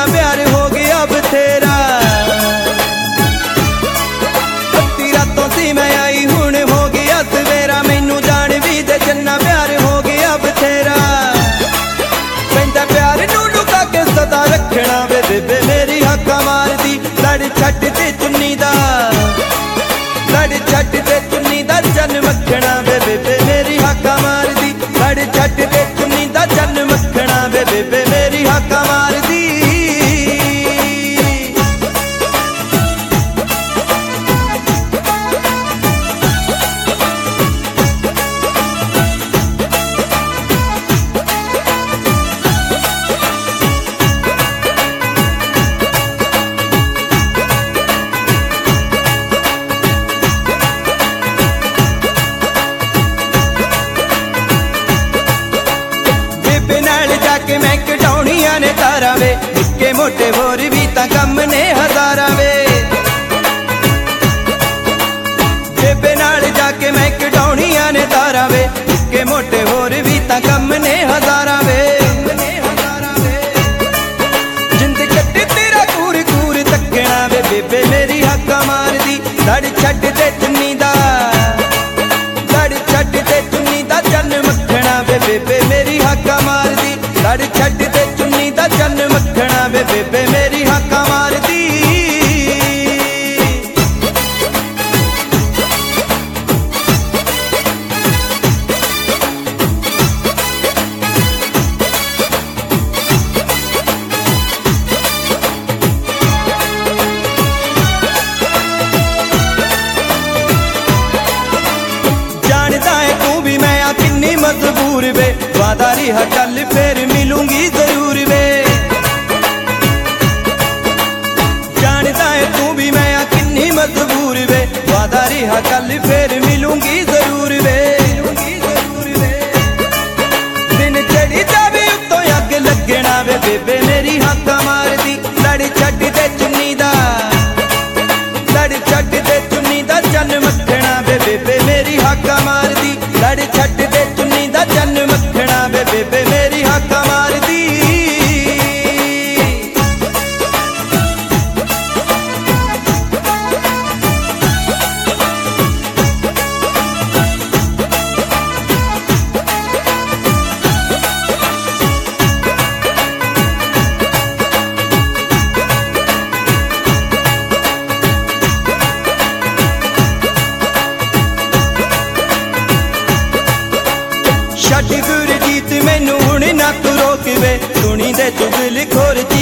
प्यार हो गया बथेरा। अद्धी रातों सी मैं आई हुण हो गया सवेरा, मैनू जान भी दे चन्ना प्यार हो गया बथेरा। कहंदा प्यार नू लुका के सदा रखना वे बेबे मेरी हक्का मारदी, लड़ छट ते चुन्नी दा, लड़ छट ते चुन्नी दा चन मखना वे बेबे मेरी हक्का मारदी, लड़ छट ते चुन्नी दा चन मखना वे बेबे मेरी हक्का मारदी। के मैं कढाउणियां ने तारा वे, निक्के मोटे होर भी तां कम ने हजारा वे। बेबे नाल जाके मैं कढाउणियां ने तारा वे, निक्के मोटे होर भी तां कम ने हजारा वे। जिंद कट्टी तेरा कूर कूर तकना वे बेबे मेरी हक्का मारदी, लड़ छट ते चुन्नी दा, लड़ छट ते चुन्नी दा चन मखना वे बेबे मेरी हक्का मारदी, लड़ छट ते चुन्नी दा चन मखना वे बेबे मेरी हक्का मारदी। जानदा है तू भी मैं आ किन्नी मजबूर वे, वादा रिहा कल फिर मिलूंगी जरूर वे। जानदा है तू भी मैं आ किन्नी मजबूर वे, वादा रिहा कल फिर मिलूंगी जरूर वे। दिन चढ़ी जावे उत्तों अग लगना वे बेबे मेरी हक्का मारदी, लड़ छट ते चुन्नी दा, लड़ छट ते चुन्नी दा चन मखना वे बेबे मेरी हक्का मारदी, लड़ छट ते चुन्नी दा चन मखना वे बेबे मेरी हक्का मारदी। छट गुरजीत मैनू हुण ना तू रोक वे, सुनी दे चुगल खोर